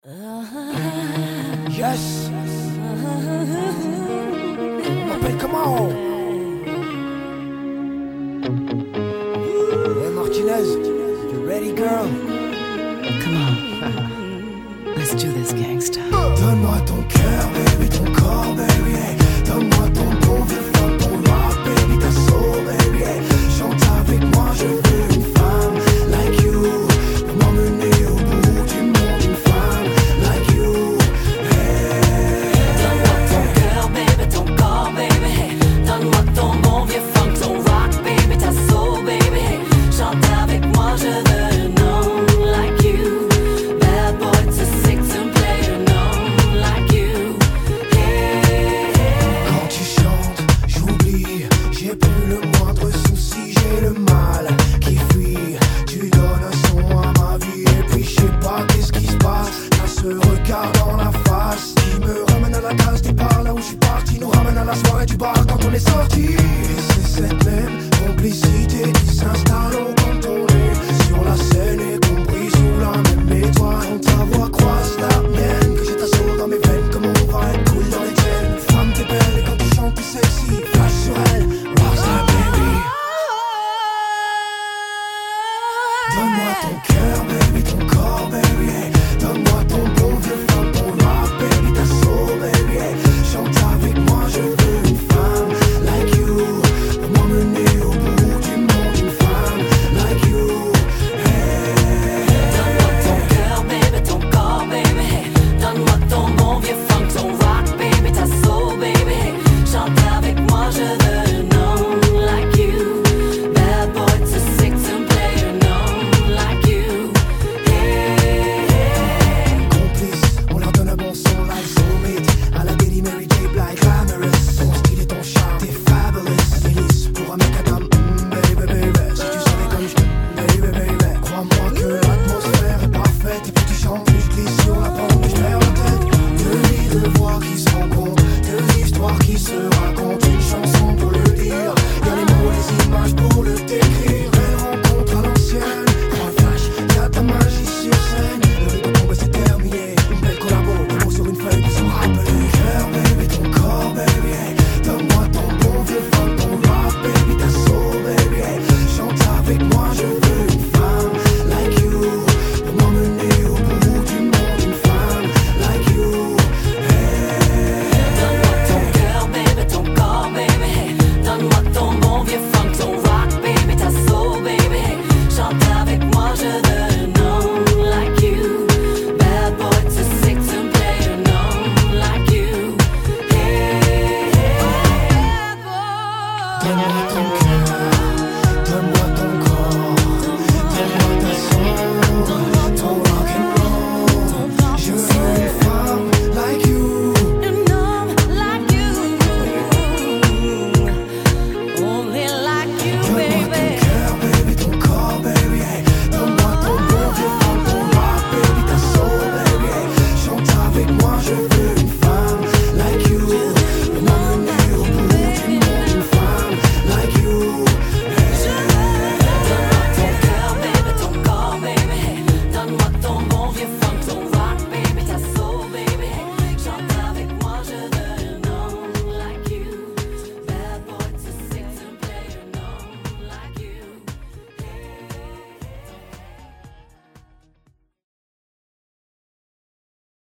Yes. On m'appelle comment? Hey Martinez, you ready girl? Come on. Let's do this, gangsta. Donne-moi ton cœur, baby, ton corps, baby, hey. Donne-moi ton bon vieux funk, ton rock, baby, ta soul, baby, hey. Chante avec moi, je veux une femme like you, pour m'emmener au bout du monde, une femme like you, hey. Donne-moi ton cœur, baby, ton corps, baby, hey. Donne-moi ton bon vieux funk, ton rock, baby, ta soul, baby, hey. Chante avec moi, je veux un homme like you. Bad boy to six and play an homme like you. Hey, hey. Quand tu chantes, j'oublie, j'ai plus le moindre souci, j'ai le mal qui fuit. Tu donnes un son à ma vie et puis je sais pas qu'est-ce qui se passe. T'as ce regard dans la face qui me ramène à la case départ, là où je suis parti, nous ramène à la soirée du bar quand on est sorti. Et c'est cette même complicité qui s'installe au contrôlé sur la scène, y compris sous la même étoile. Quand ta voix croise la mienne, que j'ai ta soul dans mes veines, comme on va être cool dans les tiennes. Femme t'es belle et quand tu chantes t'es sexy, flash sur elle, rockstar baby. Donne-moi ton cœur baby, ton corps baby, hey. Donne-moi ton bon vieux funk, ton rock baby, ta soul baby, hey. Chante avec moi, je veux une femme like you, pour m'emmener au bout du monde, une femme like you, hey. Donne-moi ton cœur, baby, ton corps, baby, hey. Donne-moi ton bon vieux funk, ton rock, baby, ta soul, baby, hey. Chante avec moi, je veux un homme like you. Bad boy to six and play an homme like you. Hey, hey. Complice, on leur donne un bon son like Soulmate, à la Daily Mary J. Blige, glamorous. Ton style et ton charme, t'es fabulous. Délice pour un mec à dame, baby, baby. Si tu savais comme je t'aime, baby, baby. Crois-moi que l'atmosphère est parfaite et plus tu chantes, plus je glisse sur